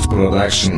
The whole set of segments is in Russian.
Продакшн.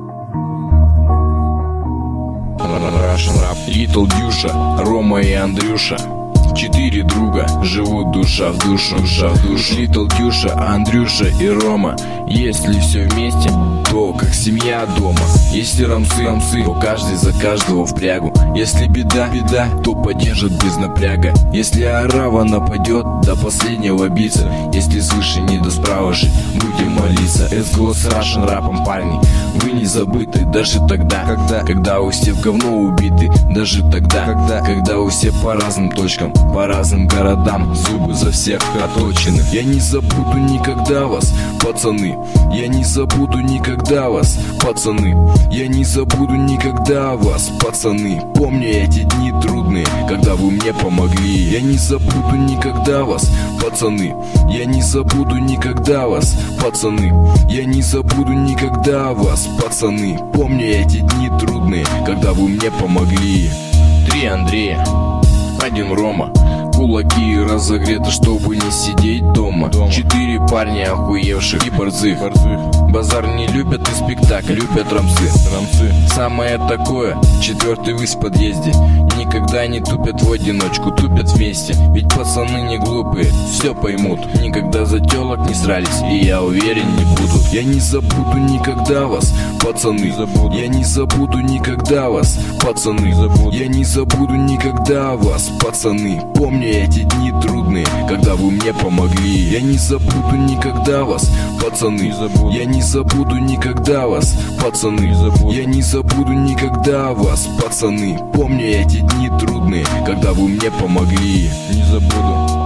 Russian Rap. Little Дюша, Рома и Андрюша. 4 друга, живут душа в душу, душа в душу. Little Дюша, Андрюша и Рома. Если все вместе, то как семья дома. Если рамсы, то каждый за каждого в прягу. Если беда, то поддержат без напряга. Если орава нападет, до последнего биться. Если свыше не до справа жить, будем молиться. СГО с Russian Rap'ом, парни, вы не забыты. Даже тогда, когда вы все в говно убиты. Даже тогда, когда вы все по разным точкам, по разным городам, зубы за всех оточены. Я не забуду никогда вас, пацаны. Я не забуду никогда вас, пацаны. Я не забуду никогда вас, пацаны. Помню эти дни трудные, когда вы мне помогли. Я не забуду никогда вас, пацаны. Я не забуду никогда вас, пацаны. Я не забуду никогда вас, пацаны. Помню эти дни трудные, когда вы мне помогли. 3 Андрея, 1 Рома. Кулаки разогреты, чтобы не сидеть дома. 4 парня охуевших и борзых. Базар не любят и спектакль, любят рамсы. Самое такое, 4-й высь в подъезде. Никогда не тупят в одиночку, тупят вместе. Ведь пацаны не глупые, все поймут. Никогда за телок не срались, и я уверен не будут. Я не забуду никогда вас, пацаны. Я не забуду никогда вас, пацаны. Я не забуду никогда вас, пацаны. Помню эти дни трудные, когда вы мне помогли. Я не забуду никогда вас, пацаны. Я не забуду никогда вас, пацаны. Я не забуду никогда вас, пацаны. Помню эти дни трудные, когда вы мне помогли. Не забуду.